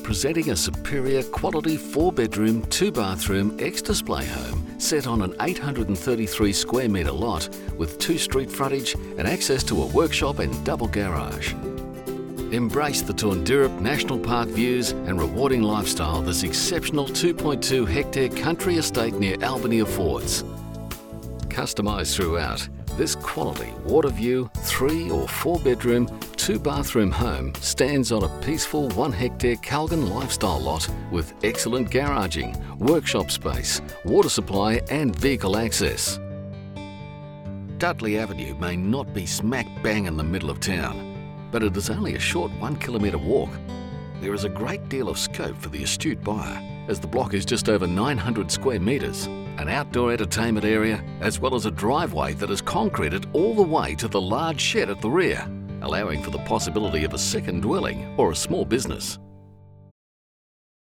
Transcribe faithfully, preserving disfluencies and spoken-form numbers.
presenting a superior quality four-bedroom, two-bathroom ex-display home set on an eight hundred thirty-three square metre lot with two street frontage and access to a workshop and double garage. Embrace the Toondirup National Park views and rewarding lifestyle this exceptional two point two hectare country estate near Albany affords. Customised throughout, this quality water view, three or four bedroom, two bathroom home stands on a peaceful one hectare Calgon lifestyle lot with excellent garaging, workshop space, water supply and vehicle access. Dudley Avenue may not be smack bang in the middle of town, but it is only a short one kilometre walk. There is a great deal of scope for the astute buyer, as the block is just over nine hundred square metres, an outdoor entertainment area, as well as a driveway that is concreted all the way to the large shed at the rear, allowing for the possibility of a second dwelling or a small business.